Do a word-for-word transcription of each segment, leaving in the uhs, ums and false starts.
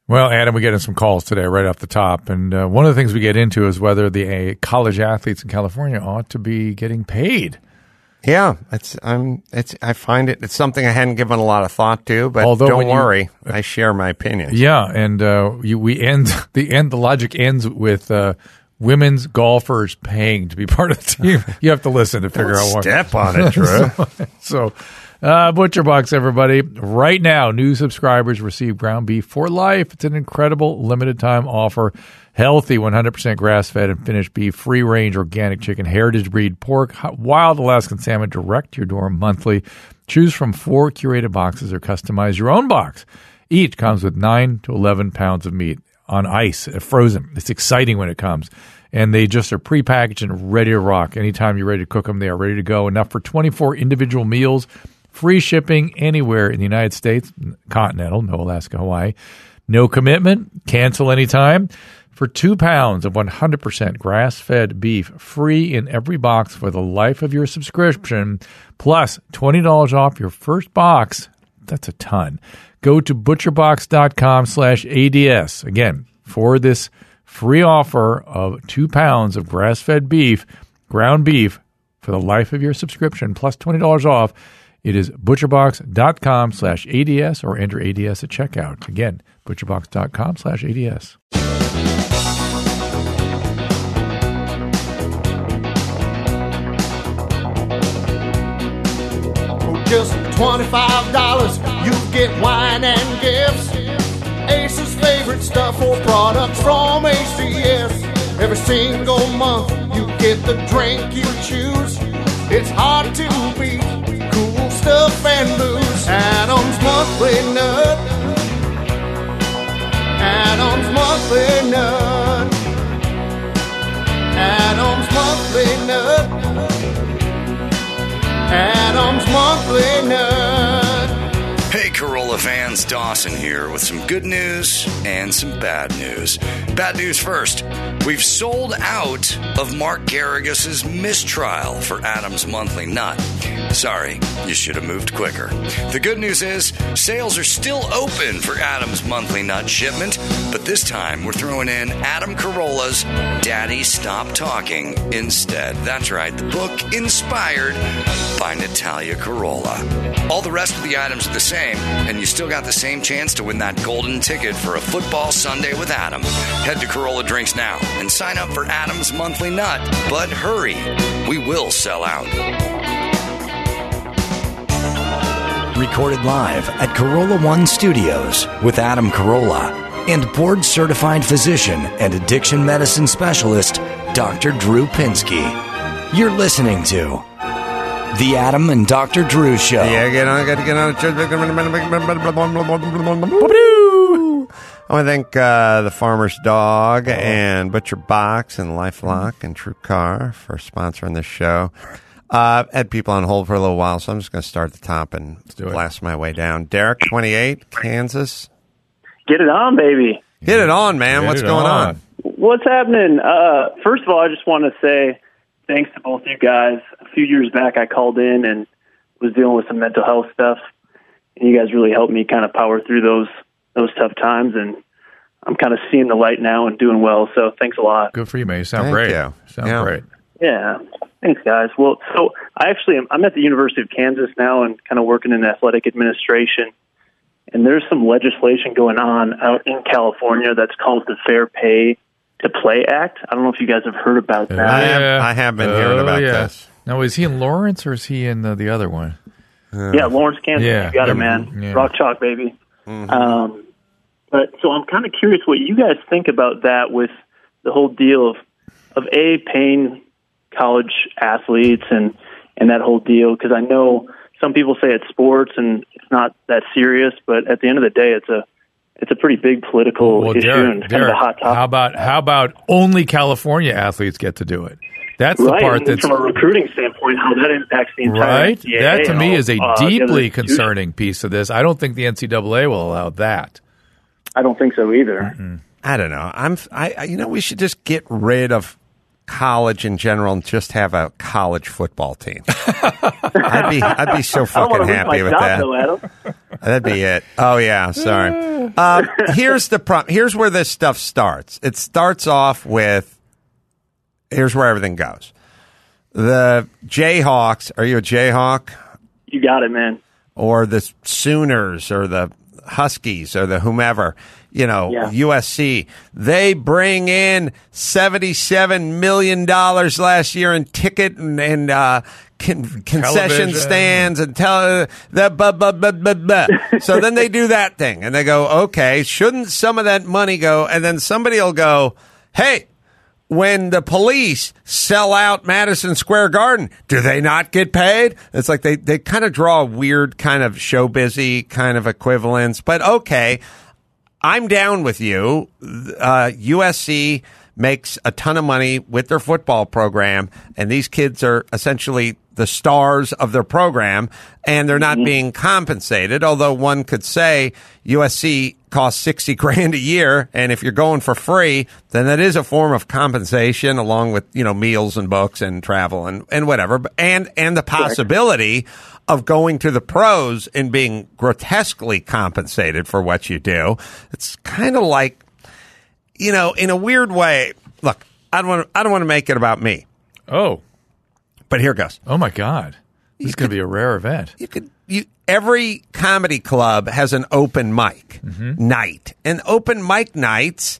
Well, Adam, we get in some calls today right off the top. And uh, one of the things we get into is whether the uh, college athletes in California ought to be getting paid. Yeah, it's I'm it's I find it it's something I hadn't given a lot of thought to, but Although don't when you- worry, I share my opinions. Yeah, and uh, you, we end the end. The logic ends with uh, women's golfers paying to be part of the team. You have to listen to figure out what. Step on it, Drew. so, so uh, Butcher Box, everybody. Right now, new subscribers receive ground beef for life. It's an incredible limited time offer. Healthy, one hundred percent grass-fed and finished beef, free-range organic chicken, heritage breed pork, wild Alaskan salmon direct to your door monthly. Choose from four curated boxes or customize your own box. Each comes with nine to eleven pounds of meat on ice, frozen. It's exciting when it comes. And they just are prepackaged and ready to rock. Anytime you're ready to cook them, they are ready to go. Enough for twenty-four individual meals. Free shipping anywhere in the United States, continental, no Alaska, Hawaii. No commitment, cancel anytime. For two pounds of one hundred percent grass-fed beef, free in every box for the life of your subscription, plus twenty dollars off your first box. That's a ton. Go to butcherbox.com slash ADS. Again, for this free offer of two pounds of grass-fed beef, ground beef, for the life of your subscription, plus twenty dollars off. It is butcherbox.com slash ADS or enter A D S at checkout. Again, butcherbox.com slash ADS. Just twenty-five dollars, you get wine and gifts. Ace's favorite stuff or products from A C S. Every single month, you get the drink you choose. It's hard to beat cool stuff and booze. Adam's Monthly Nut. Adam's Monthly Nut. Adam's Monthly Nut. Adam's Monthly Nut. Hey, Corolla fans, Dawson here with some good news and some bad news. Bad news first. We've sold out of Mark Garrigus' mistrial for Adam's Monthly Nut. Sorry, you should have moved quicker. The good news is sales are still open for Adam's Monthly Nut shipment, but this time we're throwing in Adam Carolla's Daddy Stop Talking instead. That's right, the book inspired by Natalia Carolla. All the rest of the items are the same, and you still got the same chance to win that golden ticket for a football Sunday with Adam. Head to Corolla Drinks now and sign up for Adam's Monthly Nut. But hurry, we will sell out. Recorded live at Corolla One Studios with Adam Carolla and board-certified physician and addiction medicine specialist, Doctor Drew Pinsky. You're listening to The Adam and Doctor Drew Show. Yeah, get on, got to get on. I want to thank uh, the Farmer's Dog and Butcher Box and LifeLock and True Car for sponsoring this show. Uh, I've had people on hold for a little while, so I'm just going to start at the top and blast my way down. Derek, twenty-eight, Kansas. Get it on, baby. Get it on, man. Get What's it going on? on? What's happening? Uh, first of all, I just want to say thanks to both you guys. A few years back, I called in and was dealing with some mental health stuff, and you guys really helped me kind of power through those those tough times, and I'm kind of seeing the light now and doing well, so thanks a lot. Good for you, man. You sound Thank great. you. Sound Yeah. great. Yeah, thanks, guys. Well, so I actually am, I'm at the University of Kansas now and kind of working in athletic administration, and there's some legislation going on out in California that's called the Fair Pay to Play Act. I don't know if you guys have heard about that. I have- I have been hearing about this. Now, is he in Lawrence or is he in the, the other one? Yeah, Lawrence, Kansas. Yeah. You got it, Yeah. man. Yeah. Rock chalk, baby. Mm-hmm. Um, but so I'm kind of curious what you guys think about that with the whole deal of, of A, paying college athletes and, and that whole deal, because I know some people say it's sports and it's not that serious, but at the end of the day, it's a it's a pretty big political Well, issue Derek, and it's kind of a Derek, hot topic. how about how about only California athletes get to do it? That's the right, part and that's from a recruiting standpoint, how that impacts the entire right. N C double A That to and me all, is a uh, the other deeply institutions. concerning piece of this. I don't think the N C double A will allow that. I don't think so either. Mm-mm. I don't know. I'm. I. I- You know, we should just get rid of college in general and just have a college football team. I'd be. I'd be so I don't fucking wanna lose happy my with job, that. though, Adam. That'd be it. Oh, yeah. Sorry. Um, here's the problem. Here's where this stuff starts. It starts off with, here's where everything goes. The Jayhawks. Are you a Jayhawk? You got it, man. Or the Sooners or the Huskies or the whomever, you know, Yeah. U S C. They bring in seventy-seven million dollars last year in ticket and, and uh, con- concession Television. stands and tell the blah, blah, blah, blah, blah. So then they do that thing and they go, okay, shouldn't some of that money go? And then somebody will go, hey, when the police sell out Madison Square Garden, do they not get paid? It's like they, they kind of draw a weird kind of show busy kind of equivalence. But okay, I'm down with you. Uh, U S C makes a ton of money with their football program, and these kids are essentially the stars of their program, and they're not being compensated. Although one could say U S C costs sixty grand a year, and if you're going for free, then that is a form of compensation, along with, you know, meals and books and travel and, and whatever, and and the possibility of going to the pros and being grotesquely compensated for what you do. It's kind of like, you know, in a weird way. Look, I don't want to, I don't want to make it about me, Oh, but here goes. oh my God! This is going to be a rare event. You could you every comedy club has an open mic night, and open mic nights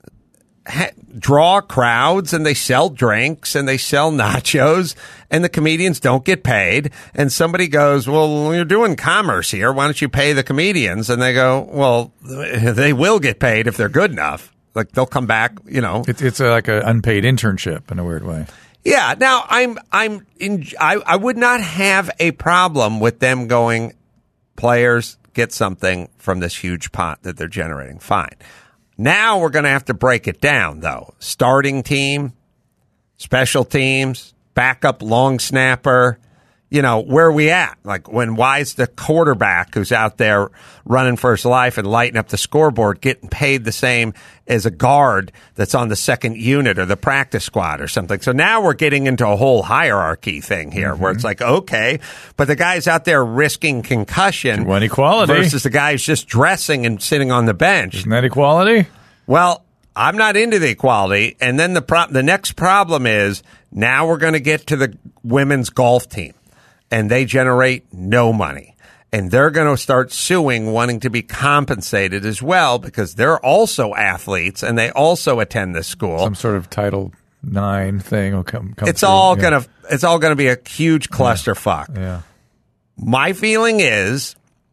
ha- draw crowds, and they sell drinks and they sell nachos, and the comedians don't get paid. And somebody goes, "Well, you're doing commerce here. Why don't you pay the comedians?" And they go, "Well, they will get paid if they're good enough. Like they'll come back, you know." It's it's a, like an unpaid internship in a weird way. Yeah. Now, I'm I'm in. I, I would not have a problem with them going, players get something from this huge pot that they're generating. Fine. Now we're going to have to break it down, though. Starting team, special teams, backup long snapper. You know, where are we at? Like, when why is the quarterback who's out there running for his life and lighting up the scoreboard getting paid the same as a guard that's on the second unit or the practice squad or something? So now we're getting into a whole hierarchy thing here where it's like, okay, but the guy's out there risking concussion You want equality. versus the guy who's just dressing and sitting on the bench. Isn't that equality? Well, I'm not into the equality. And then the pro- the next problem is now we're going to get to the women's golf team. And they generate no money. And they're going to start suing, wanting to be compensated as well, because they're also athletes and they also attend this school. Some sort of Title Nine thing will come. come it's through. all Yeah. going to it's all going to be a huge clusterfuck. Yeah. My feeling is,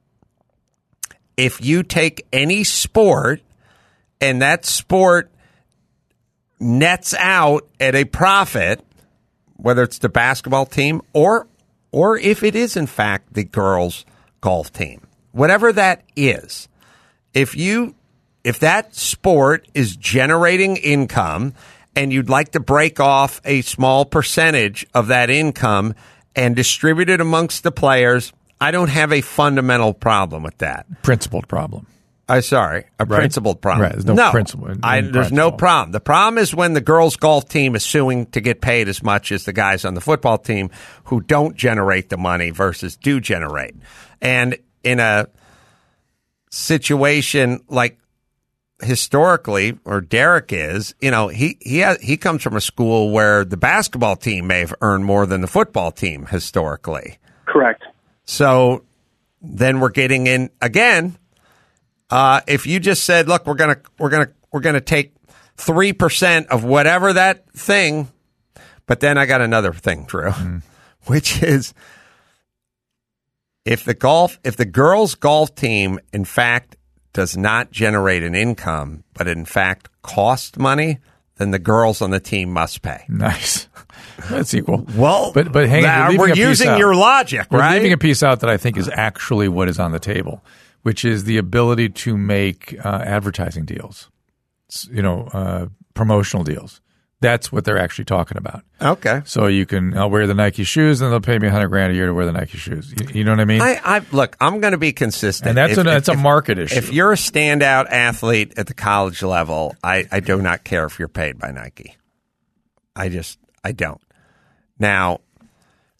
if you take any sport and that sport nets out at a profit, whether it's the basketball team or or if it is, in fact, the girls' golf team, whatever that is, if you, if that sport is generating income and you'd like to break off a small percentage of that income and distribute it amongst the players, I don't have a fundamental problem with that. Principled problem. I'm sorry, a Right. principled problem. Right, there's no principle in- I, in there's no principle. problem. The problem is when the girls' golf team is suing to get paid as much as the guys on the football team who don't generate the money versus do generate. And in a situation like historically, or Derek is, you know, he he has, he comes from a school where the basketball team may have earned more than the football team historically. Correct. So then we're getting in again. Uh, if you just said, "Look, we're gonna we're gonna we're gonna take three percent of whatever that thing," but then I got another thing, Drew, mm. which is if the golf if the girls' golf team in fact does not generate an income, but in fact cost money, then the girls on the team must pay. Nice. That's equal. Well, but but hang that, on, we're, we're leaving a piece using out. your logic, We're right? leaving a piece out that I think is actually what is on the table, which is the ability to make uh, advertising deals, S- you know, uh, promotional deals. That's what they're actually talking about. Okay. So you can, I'll wear the Nike shoes, and they'll pay me a hundred grand a year to wear the Nike shoes. You, you know what I mean? I, I look. I'm going to be consistent, and that's If- a, that's if- a market issue. If you're a standout athlete at the college level, I, I do not care if you're paid by Nike. I just I don't. Now,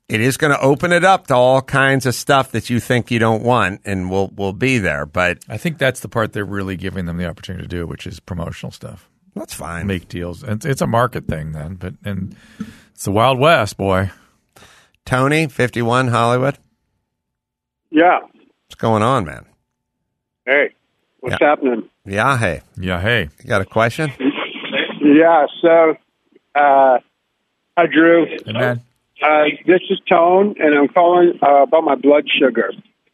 it is going to open it up to all kinds of stuff that you think you don't want, and we'll we'll be there. But I think that's the part they're really giving them the opportunity to do, which is promotional stuff. That's fine. Make deals. It's, it's a market thing then, but and it's the Wild West, boy. Tony, fifty-one, Hollywood. Yeah. What's going on, man? Hey, what's yeah. happening? Yeah, hey. Yeah, hey. You got a question? Yeah, so, uh, hi, Drew. Hey, man. Uh, this is Tone, and I'm calling uh, about my blood sugar.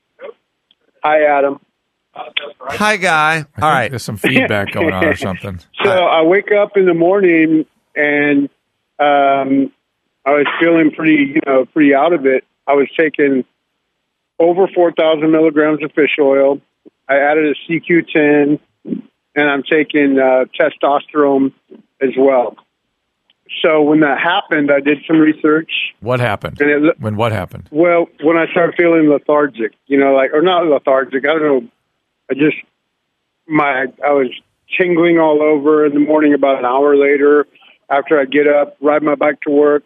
Hi, Adam. Hi, guy. All right. There's some feedback going on or something. So I wake up in the morning, and um, I was feeling pretty, you know, pretty out of it. I was taking over four thousand milligrams of fish oil. I added a C Q ten, and I'm taking uh, testosterone as well. So when that happened, I did some research. What happened? And it, when what happened? Well, when I started feeling lethargic, you know, like, or not lethargic, I don't know. I just, my, I was tingling all over in the morning about an hour later after I get up, ride my bike to work.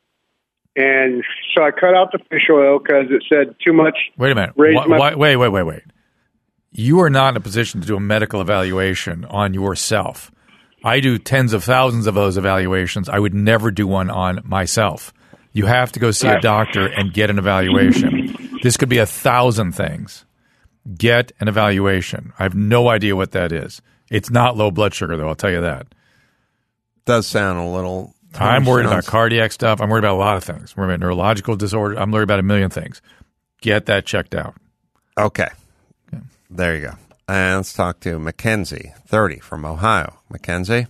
And so I cut out the fish oil because it said too much. Wait a minute. Raise Why, my, why, wait, wait, wait, wait. You are not in a position to do a medical evaluation on yourself. I do tens of thousands of those evaluations. I would never do one on myself. You have to go see a doctor and get an evaluation. This could be a thousand things. Get an evaluation. I have no idea what that is. It's not low blood sugar, though, I'll tell you that. Does sound a little... I'm worried about cardiac stuff. I'm worried about a lot of things. I'm worried about neurological disorder. I'm worried about a million things. Get that checked out. Okay. okay. There you go. And let's talk to Mackenzie, thirty, from Ohio. Mackenzie?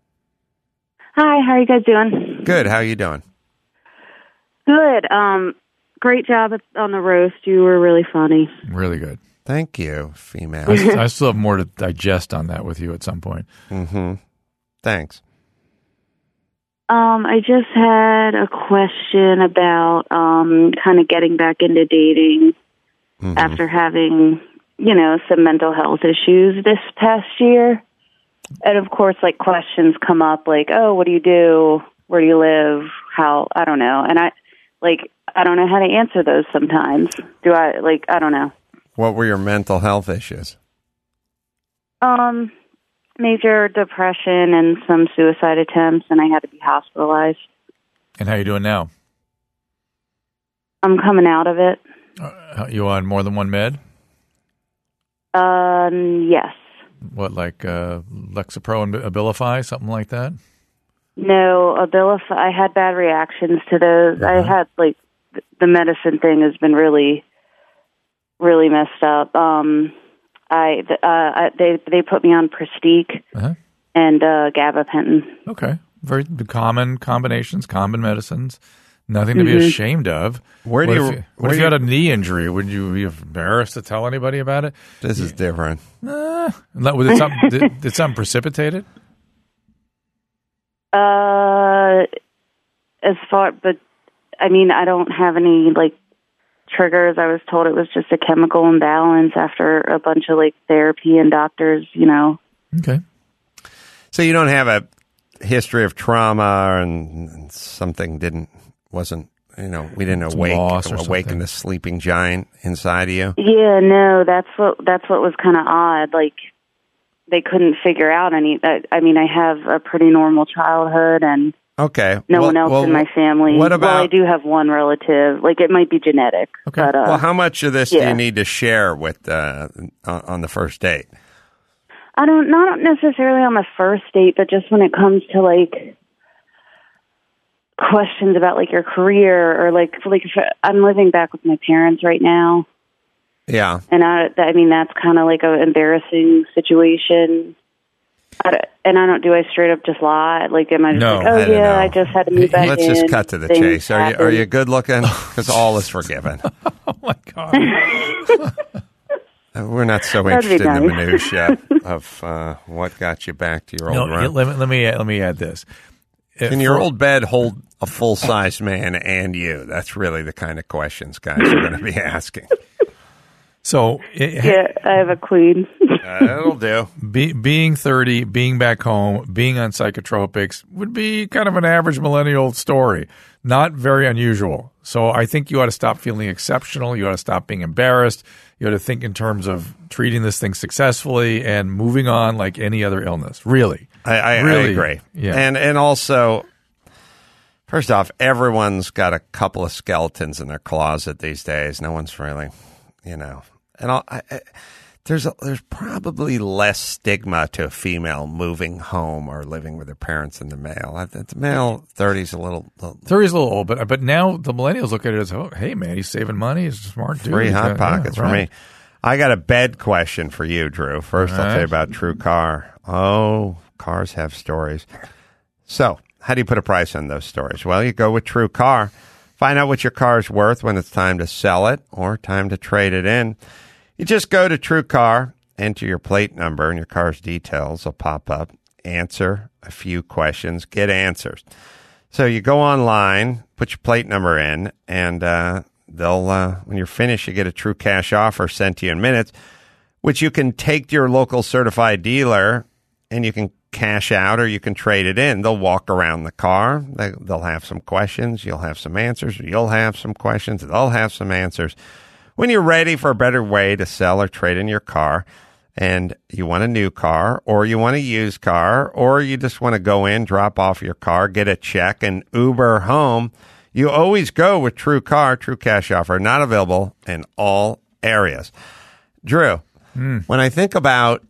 Hi, how are you guys doing? Good. How are you doing? Good. Um, great job on the roast. You were really funny. Really good. Thank you, female. I, I still have more to digest on that with you at some point. Mm-hmm. Thanks. Um, I just had a question about um, kind of getting back into dating mm-hmm. after having, you know, some mental health issues this past year. And, of course, like, questions come up like, oh, what do you do? Where do you live? How? I don't know. And, I, like, I don't know how to answer those sometimes. Do I, like, I don't know. What were your mental health issues? Um, major depression and some suicide attempts, and I had to be hospitalized. And how you doing now? I'm coming out of it. Uh, you on more than one med? Um, yes. What, like uh, Lexapro and Abilify, something like that? No, Abilify. I had bad reactions to those. Uh-huh. I had, like, the medicine thing has been really, really messed up. Um, I, uh, I they they put me on Pristique uh-huh. and uh, gabapentin. Okay, very common combinations, common medicines. Nothing to mm-hmm. be ashamed of. Where do what you? If you what where if you you, had a knee injury? Would you be embarrassed to tell anybody about it? This is different. Uh, was it something? did, did something precipitate it? Uh, as far, but I mean, I don't have any like triggers. I was told it was just a chemical imbalance after a bunch of like therapy and doctors. You know. Okay. So you don't have a history of trauma and something didn't. Wasn't, you know, we didn't awake, awaken the sleeping giant inside of you? Yeah, no, that's what that's what was kind of odd. Like, they couldn't figure out any, I, I mean, I have a pretty normal childhood, and okay. no well, one else well, in my family. What about, well, I do have one relative. Like, it might be genetic. Okay. But, uh, well, how much of this yeah. do you need to share with uh, on, on the first date? I don't, not necessarily on the first date, but just when it comes to, like, questions about like your career or like like if I'm living back with my parents right now. Yeah, and I I mean that's kind of like an embarrassing situation. I don't, and I don't do I straight up just lie like am I just no, like oh I yeah know. I just had to move back Let's in. just cut to the Things chase. Are you happen. are you good looking? Because all is forgiven. Oh my god. We're not so That'd interested nice. in the minutia of uh, what got you back to your old No, run. let me let me let me add this. Can your old bed hold a full-sized man and you? That's really the kind of questions guys are going to be asking. So it, Yeah, I have a queen. Uh, that'll do. Be, being thirty, being back home, being on psychotropics would be kind of an average millennial story. Not very unusual. So I think you ought to stop feeling exceptional. You ought to stop being embarrassed. You ought to think in terms of treating this thing successfully and moving on like any other illness. Really. I, I, really, I agree. Yeah. And, and also, first off, everyone's got a couple of skeletons in their closet these days. No one's really, you know. And I'll, I, I, there's a, there's probably less stigma to a female moving home or living with her parents than the male. I, the male thirties a little, little thirty's a little old, but but now the millennials look at it as, oh, hey man, he's saving money, he's a smart dude. free He's hot got- pockets yeah, for right. me. I got a bed question for you, Drew. First, All I'll tell right. you about True Car. Oh, cars have stories. So, how do you put a price on those stories? Well, you go with True Car. Find out what your car is worth when it's time to sell it or time to trade it in. You just go to True Car, enter your plate number, and your car's details will pop up. Answer a few questions, get answers. So you go online, put your plate number in, and uh, they'll uh, when you're finished, you get a True Cash offer sent to you in minutes, which you can take to your local certified dealer, and you can cash out or you can trade it in. They'll walk around the car. They, they'll have some questions. You'll have some answers. You'll have some questions. They'll have some answers. When you're ready for a better way to sell or trade in your car, and you want a new car, or you want a used car, or you just want to go in, drop off your car, get a check, and Uber home, you always go with True Car, True Cash offer, not available in all areas. Drew, when I think about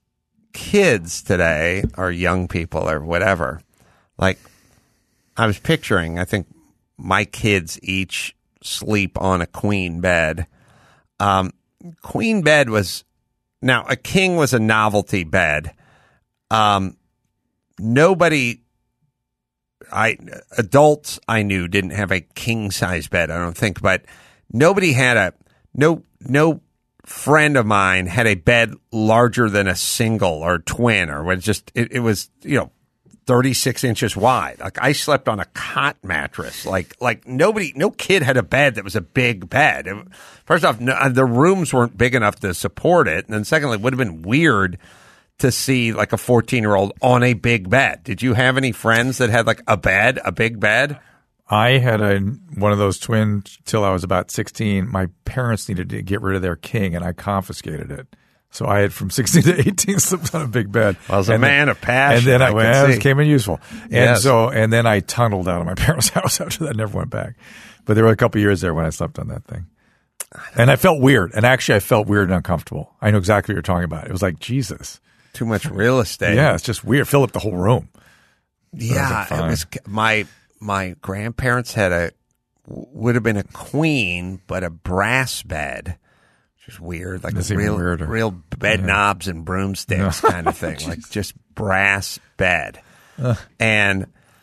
kids today, or young people, or whatever, like I was picturing, I think my kids each sleep on a queen bed. Um, queen bed was, now a king was a novelty bed. Um, nobody, I, adults I knew didn't have a king size bed, I don't think, but nobody had a, no, no friend of mine had a bed larger than a single or twin, or was just, it, it was, you know, thirty-six inches wide. Like I slept on a cot mattress. Like like nobody, no kid had a bed that was a big bed. It, first off, no, the rooms weren't big enough to support it, and then secondly, it would have been weird to see like a fourteen-year-old on a big bed. Did you have any friends that had like a bed, a big bed? I had a one of those twins till I was about sixteen. My parents needed to get rid of their king, and I confiscated it. So I had from sixteen to eighteen slept on a big bed. Well, as a and man then, of passion, and then I, I well, can it see. came in useful. And Yes. so, and then I tunneled out of my parents' house after that. Never went back. But there were a couple years there when I slept on that thing, and I felt weird. And actually, I felt weird and uncomfortable. I know exactly what you're talking about. It was like Jesus. Too much real estate. Yeah, it's just weird. Fill up the whole room. Yeah, fine. it was my my grandparents had a would have been a queen, but a brass bed, which is weird, like That's a even real weirder. real bed knobs and broomsticks kind of thing, like just brass bed. And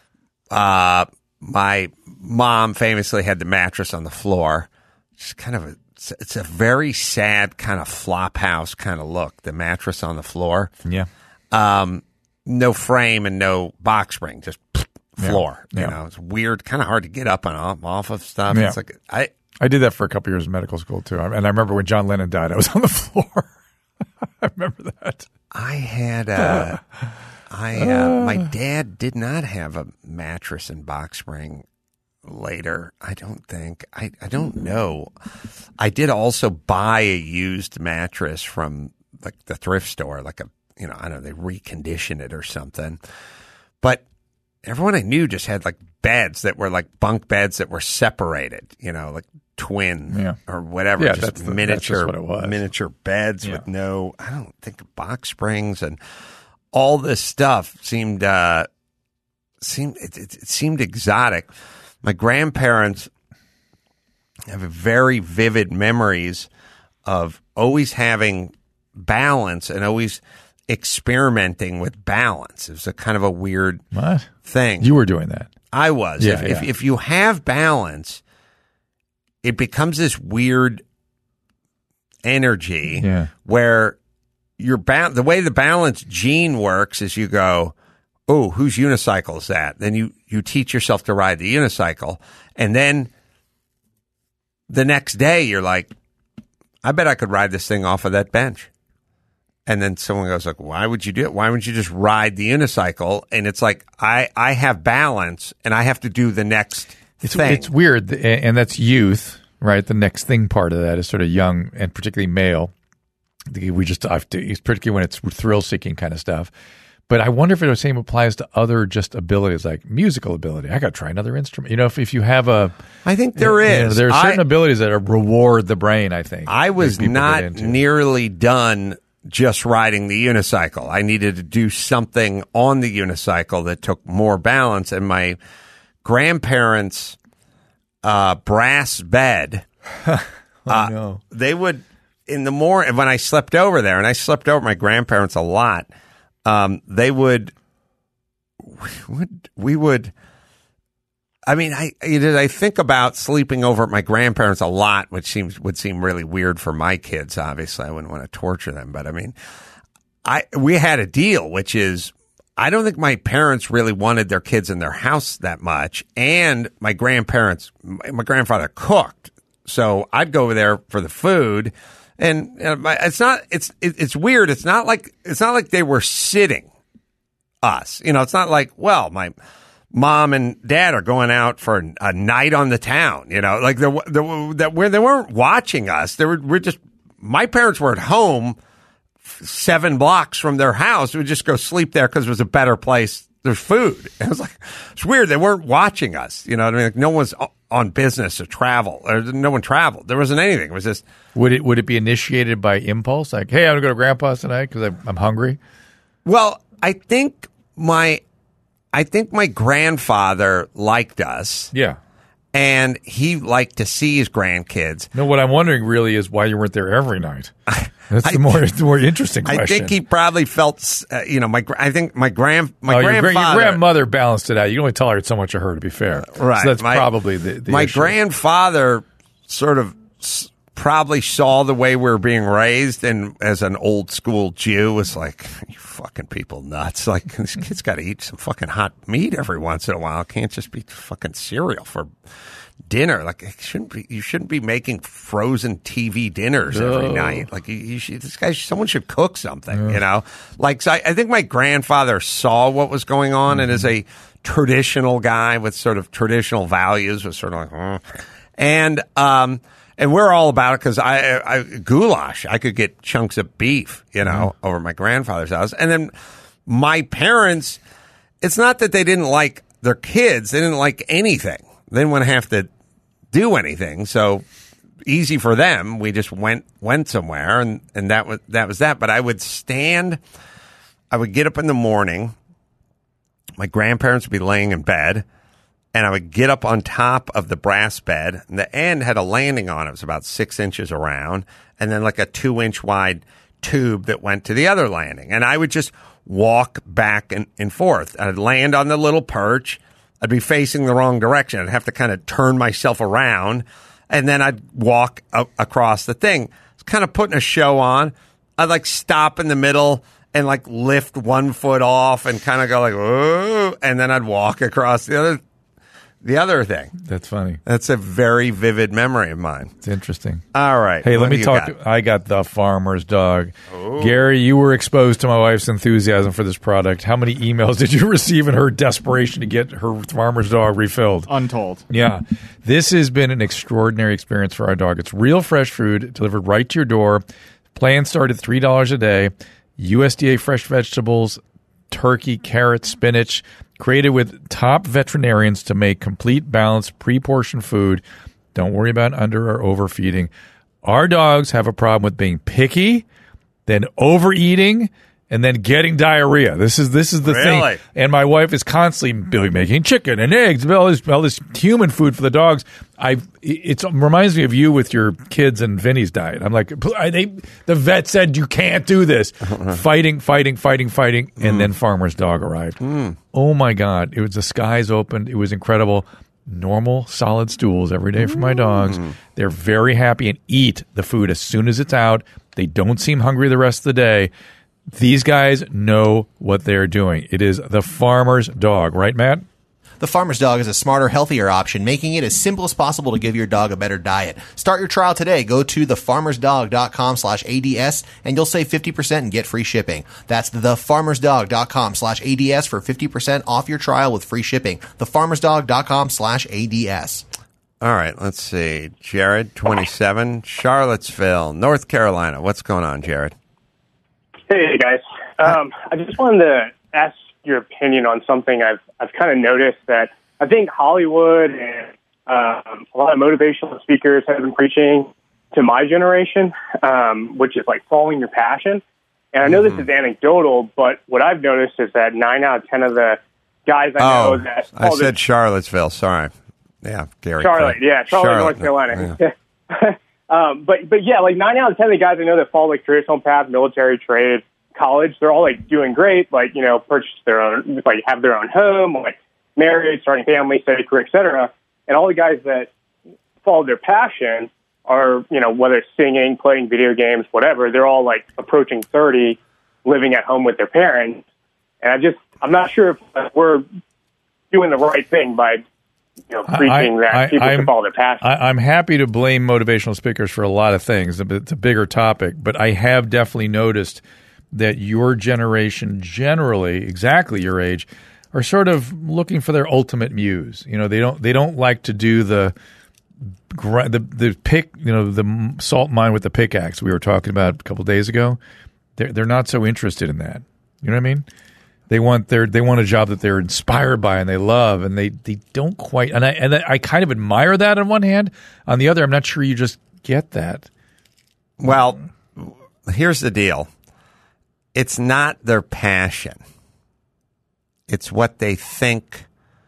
uh, my mom famously had the mattress on the floor. Just kind of a it's, it's a very sad kind of flop house kind of look. The mattress on the floor. Yeah. Um, no frame and no box spring, just floor. Yeah. You know, it's weird, kind of hard to get up and off, off of stuff. Yeah. It's like I, I did that for a couple years in medical school too. And I remember when John Lennon died, I was on the floor. I remember that. I had uh, I uh, my dad did not have a mattress and box spring. Later, I don't think I, I don't know. I did also buy a used mattress from like the thrift store, like a you know I don't know they recondition it or something. But everyone I knew just had like beds that were like bunk beds that were separated, you know, like twin Yeah. or whatever, Yeah, just that's the- that's miniature just what it was. miniature beds Yeah. with no. I don't think box springs and all this stuff seemed uh, seemed it, it, it seemed exotic. My grandparents have very vivid memories of always having balance and always experimenting with balance. It was a kind of a weird What? thing. You were doing that. I was. Yeah, if, if yeah. if you have balance, it becomes this weird energy Yeah. where your ba- the way the balance gene works is you go, oh, whose unicycle is that? Then you, you teach yourself to ride the unicycle. And then the next day you're like, I bet I could ride this thing off of that bench. And then someone goes like, why would you do it? Why wouldn't you just ride the unicycle? And it's like, I, I have balance and I have to do the next it's, thing. It's weird. And that's youth, right? The next thing part of that is sort of young and particularly male. We just have to, particularly when it's thrill seeking kind of stuff. But I wonder if the same applies to other just abilities, like musical ability. I got to try another instrument. You know, if, if you have a... I think there you is. Know, there are certain I, abilities that are reward the brain, I think. I was not nearly done just riding the unicycle. I needed to do something on the unicycle that took more balance. And my grandparents' uh, brass bed, oh, uh, no. they would, in the morning, when I slept over there, and I slept over at my grandparents a lot, Um, they would, would, we would, I mean, I, I think about sleeping over at my grandparents a lot, which seems, would seem really weird for my kids. Obviously, I wouldn't want to torture them, but I mean, I, we had a deal, which is, I don't think my parents really wanted their kids in their house that much. And my grandparents, my grandfather cooked. So I'd go over there for the food. And uh, my, it's not, it's, it, it's weird. It's not like, it's not like they were sitting us. You know, it's not like, well, my mom and dad are going out for a, a night on the town, you know, like the, the, that where they weren't watching us. They were, we're just, my parents were at home seven blocks from their house. We would just go sleep there because it was a better place. There's food. It was like, it's weird. They weren't watching us. You know what I mean? Like no one's on business or travel, or no one traveled. There wasn't anything. It was just. Would it would it be initiated by impulse? Like, hey, I'm going to go to Grandpa's tonight because I'm, I'm hungry? Well, I think my, I think my grandfather liked us. Yeah. And he liked to see his grandkids. No, what I'm wondering really is why you weren't there every night. That's the more the more interesting question. I think he probably felt, uh, you know, my. I think my grand my oh, grandfather, your, your grandmother balanced it out. You can only tolerate so much of her, to be fair. Uh, right. So that's my, probably the, the my issue. grandfather sort of s- probably saw the way we were being raised, and as an old school Jew, was like, "You fucking people nuts! Like this kid's got to eat some fucking hot meat every once in a while. It can't just be fucking cereal for." Dinner, like it shouldn't be. You shouldn't be making frozen T V dinners every oh. night. Like you, you should, this guy, someone should cook something. Yeah. You know, like so I, I think my grandfather saw what was going on, mm-hmm. and as a traditional guy with sort of traditional values, was sort of like, hmm. and um, and we're all about it because I, I goulash. I could get chunks of beef, you know, mm-hmm. over at my grandfather's house, and then my parents. It's not that they didn't like their kids; they didn't like anything. They didn't want to have to do anything, so easy for them. We just went went somewhere, and, and that was that was that. But I would stand, I would get up in the morning. My grandparents would be laying in bed, and I would get up on top of the brass bed. And the end had a landing on it. It was about six inches around, and then like a two inch wide tube that went to the other landing. And I would just walk back and, and forth. I'd land on the little perch. I'd be facing the wrong direction. I'd have to kind of turn myself around, and then I'd walk a- across the thing. It's kind of putting a show on. I'd like stop in the middle and like lift one foot off and kind of go like, oh, and then I'd walk across the other, the other thing. That's funny. That's a very vivid memory of mine. It's interesting. All right. Hey, let me talk. Got? I got the farmer's dog. Ooh. Gary, you were exposed to my wife's enthusiasm for this product. How many emails did you receive in her desperation to get her farmer's dog refilled? Untold. Yeah. This has been an extraordinary experience for our dog. It's real fresh food delivered right to your door. Plans start at three dollars a day. U S D A fresh vegetables, turkey, carrots, spinach, created with top veterinarians to make complete, balanced, pre-portioned food. Don't worry about under or overfeeding. Our dogs have a problem with being picky, then overeating, and then getting diarrhea. This is this is the really? thing. And my wife is constantly making chicken and eggs, all this, all this human food for the dogs. I it reminds me of you with your kids and Vinny's diet. I'm like, they, the vet said you can't do this. fighting, fighting, fighting, fighting, and mm. then Farmer's dog arrived. Mm. Oh my God! It was the skies opened. It was incredible. Normal, solid stools every day for my dogs. Mm. They're very happy and eat the food as soon as it's out. They don't seem hungry the rest of the day. These guys know what they're doing. It is the farmer's dog, right, Matt? The Farmer's Dog is a smarter, healthier option, making it as simple as possible to give your dog a better diet. Start your trial today. Go to thefarmersdog.com slash ADS and you'll save fifty percent and get free shipping. That's thefarmersdog.com slash ADS for fifty percent off your trial with free shipping. Thefarmersdog.com slash ADS. All right, let's see. Jared, twenty-seven, Charlottesville, North Carolina. What's going on, Jared? Hey, guys. Um, I just wanted to ask your opinion on something I've I've kind of noticed that I think Hollywood and um, a lot of motivational speakers have been preaching to my generation, um, which is like following your passion. And I know mm-hmm. this is anecdotal, but what I've noticed is that nine out of ten of the guys I oh, know that I said this, Charlottesville. Sorry, yeah, Gary. Charlotte, yeah, Charlotte, Charlotte, North Carolina. Yeah. um, but but yeah, like nine out of ten of the guys I know that follow like traditional path, military, trade, college, they're all like doing great, like, you know, purchase their own, like have their own home, like married, starting family, steady career, et cetera. And all the guys that follow their passion are, you know, whether it's singing, playing video games, whatever, they're all like approaching thirty, living at home with their parents. And I just, I'm not sure if uh, we're doing the right thing by, you know, preaching I, that I, people I'm, should follow their passion. I, I'm happy to blame motivational speakers for a lot of things. It's a bigger topic, but I have definitely noticed that your generation, generally, exactly your age, are sort of looking for their ultimate muse. You know, they don't they don't like to do the the the pick, you know, the salt mine with the pickaxe we were talking about a couple of days ago. They're they're not so interested in that. You know what I mean? They want their they want a job that they're inspired by and they love, and they, they don't quite. And I and I kind of admire that on one hand. On the other, I'm not sure you just get that. Well, here's the deal. It's not their passion. It's what they think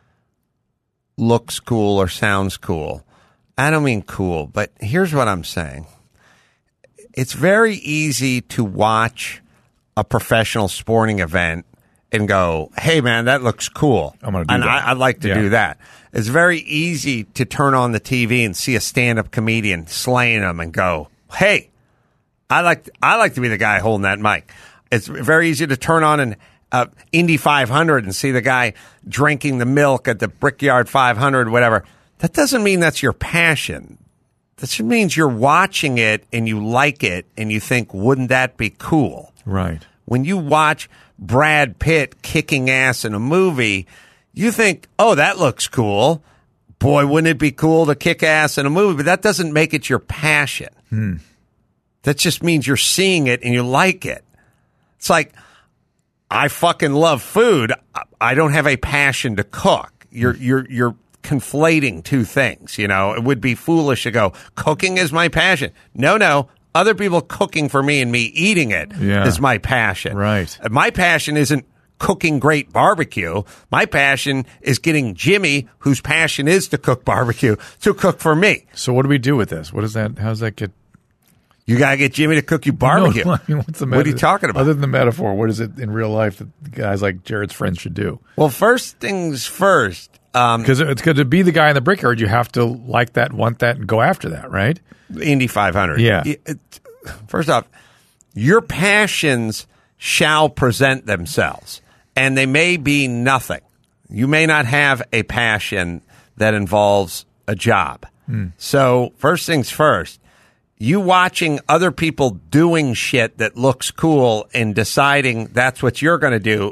looks cool or sounds cool. I don't mean cool, but here's what I'm saying. It's very easy to watch a professional sporting event and go, hey, man, that looks cool. I'm gonna do and that. I, I'd like to yeah. do that. It's very easy to turn on the T V and see a stand-up comedian slaying them and go, hey, I like I like to be the guy holding that mic. It's very easy to turn on an uh, Indy five hundred and see the guy drinking the milk at the Brickyard five hundred, whatever. That doesn't mean that's your passion. That just means you're watching it and you like it and you think, wouldn't that be cool? Right. When you watch Brad Pitt kicking ass in a movie, you think, oh, that looks cool. Boy, wouldn't it be cool to kick ass in a movie? But that doesn't make it your passion. Hmm. That just means you're seeing it and you like it. It's like, I fucking love food. I don't have a passion to cook. You're you're you're conflating two things. You know, it would be foolish to go, cooking is my passion. No, no. Other people cooking for me and me eating it yeah. is my passion. Right. My passion isn't cooking great barbecue. My passion is getting Jimmy, whose passion is to cook barbecue, to cook for me. So what do we do with this? What is that? How does that get? You got to get Jimmy to cook you barbecue. No, I mean, what's the what are you talking about? Other than the metaphor, what is it in real life that guys like Jared's friends should do? Well, first things first. Because um, it's good to be the guy in the Brickyard. You have to like that, want that, and go after that, right? Indy five hundred. Yeah. It, it, first off, your passions shall present themselves, and they may be nothing. You may not have a passion that involves a job. Mm. So first things first. You watching other people doing shit that looks cool and deciding that's what you're going to do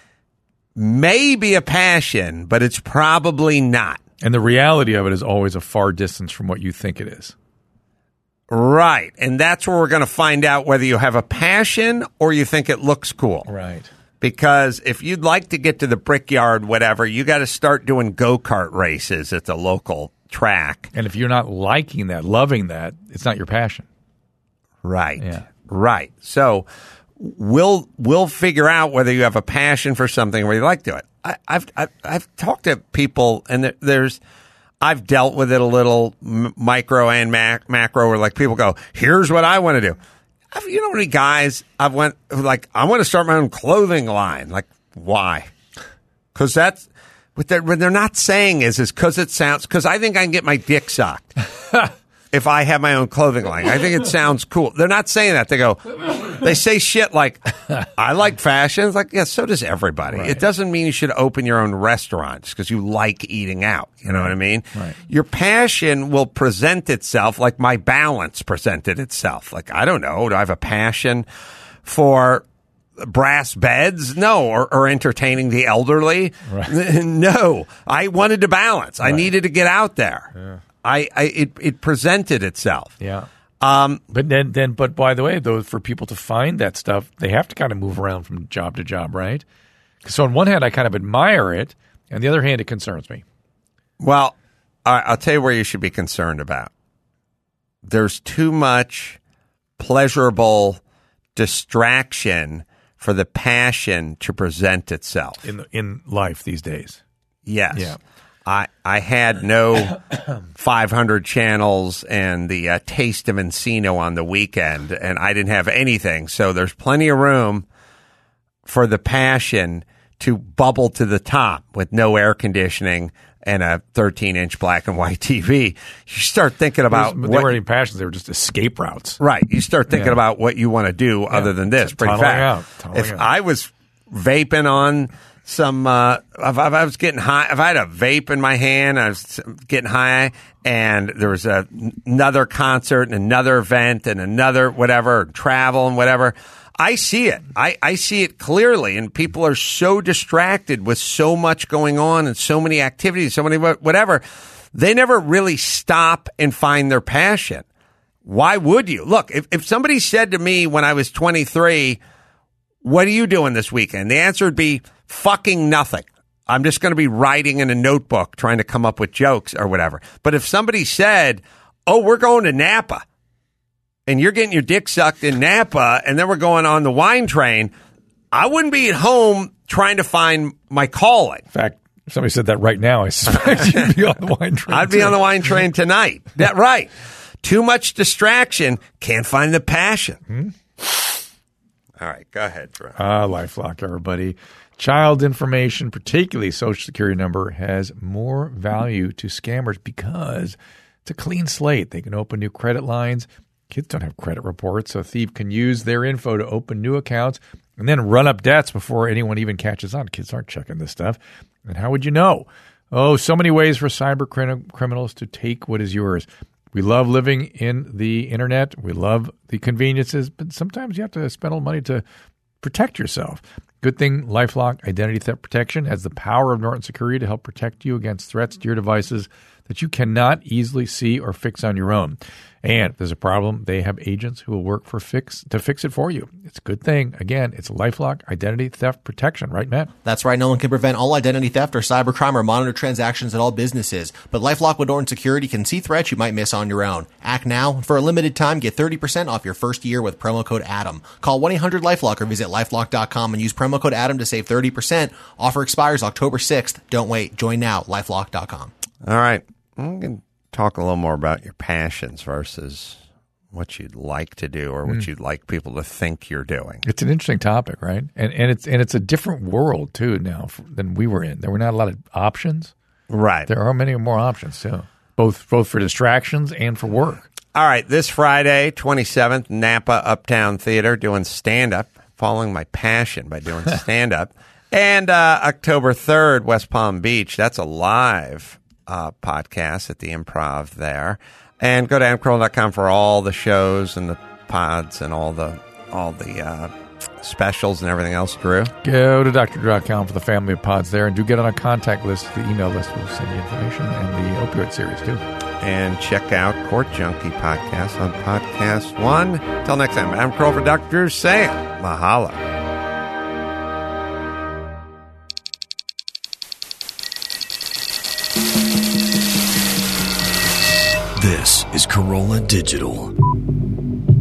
may be a passion, but it's probably not. And the reality of it is always a far distance from what you think it is. Right. And that's where we're going to find out whether you have a passion or you think it looks cool. Right. Because if you'd like to get to the Brickyard, whatever, you got to start doing go-kart races at the local track. And if you're not liking that, loving that, it's not your passion. Right. Yeah. Right. So we'll we'll figure out whether you have a passion for something or you like to do it. I, I've, I've I've talked to people, and there, there's I've dealt with it a little, m- micro and mac, macro, where like people go, "Here's what I want to do." I've, you know how many guys I've went like, I want to start my own clothing line. Like, why? Because that's what they're, what they're not saying is is because it sounds, because I think I can get my dick sucked. if I have my own clothing line. I think it sounds cool. They're not saying that. They go, they say shit like, I like fashion. It's like, yeah, so does everybody. Right. It doesn't mean you should open your own restaurants because you like eating out. You know right. what I mean? Right. Your passion will present itself like my balance presented itself. Like, I don't know. Do I have a passion for brass beds? No. Or, or entertaining the elderly? Right. No. I wanted to balance. Right. I needed to get out there. Yeah. I, I it, it presented itself. Yeah. Um, but then, then, but by the way, though, for people to find that stuff, they have to kind of move around from job to job, right? So on one hand, I kind of admire it. On the other hand, it concerns me. Well, I, I'll tell you where you should be concerned about. There's too much pleasurable distraction for the passion to present itself in in life these days. Yes. Yeah. I, I had no five hundred channels and the uh, Taste of Encino on the weekend, and I didn't have anything. So there's plenty of room for the passion to bubble to the top with no air conditioning and a thirteen inch black and white T V. You start thinking about They what, weren't even passions. They were just escape routes. Right. You start thinking Yeah. about what you want to do Yeah. other than this. It's Pretty tunneling fast. out, tunneling If out. I was vaping on some, uh, if, if I was getting high, if I had a vape in my hand, I was getting high, and there was a, another concert and another event and another whatever, travel and whatever, I see it. I, I see it clearly, and people are so distracted with so much going on and so many activities, so many wha- whatever. They never really stop and find their passion. Why would you? Look, if, if somebody said to me when I was twenty-three, what are you doing this weekend? The answer would be fucking nothing. I'm just going to be writing in a notebook trying to come up with jokes or whatever. But if somebody said, oh, we're going to Napa, and you're getting your dick sucked in Napa, and then we're going on the wine train, I wouldn't be at home trying to find my calling. In fact, if somebody said that right now, I suspect you'd be on the wine train. I'd be too. on the wine train tonight. That right. Too much distraction, can't find the passion. Hmm? All right, go ahead, Drew. Ah, LifeLock, everybody. Child information, particularly Social Security number, has more value to scammers because it's a clean slate. They can open new credit lines. Kids don't have credit reports, so a thief can use their info to open new accounts and then run up debts before anyone even catches on. Kids aren't checking this stuff. And how would you know? Oh, so many ways for cyber crim- criminals to take what is yours. We love living in the internet. We love the conveniences, but sometimes you have to spend a little money to protect yourself. Good thing LifeLock Identity Theft Protection has the power of Norton Security to help protect you against threats to your devices that you cannot easily see or fix on your own. And if there's a problem, they have agents who will work for fix to fix it for you. It's a good thing. Again, it's LifeLock Identity Theft Protection, right, Matt? That's right. No one can prevent all identity theft or cybercrime or monitor transactions at all businesses. But LifeLock with Norton Security can see threats you might miss on your own. Act now. For a limited time, get thirty percent off your first year with promo code ADAM. Call one eight hundred LifeLock or visit lifelock dot com and use promo code ADAM to save thirty percent. Offer expires October sixth. Don't wait. Join now. lifelock dot com. All right. I'm going to talk a little more about your passions versus what you'd like to do or what Mm. you'd like people to think you're doing. It's an interesting topic, right? And and it's and it's a different world too now f- than we were in. There were not a lot of options. Right. There are many more options too, both both for distractions and for work. All right. This Friday, twenty-seventh, Napa Uptown Theater doing stand-up, following my passion by doing stand-up. And uh, October third, West Palm Beach. That's a live uh, podcast at the Improv there. And go to adam carolla dot com for all the shows and the pods and all the all the uh, specials and everything else, Drew. Go to d r drew dot com for the family of pods there, and do get on a contact list. The email list will send you information, and the opioid series too. And check out Court Junkie Podcast on Podcast One. Till next time, Adam Carolla for Doctor Drew saying mahalo. This is Corolla Digital.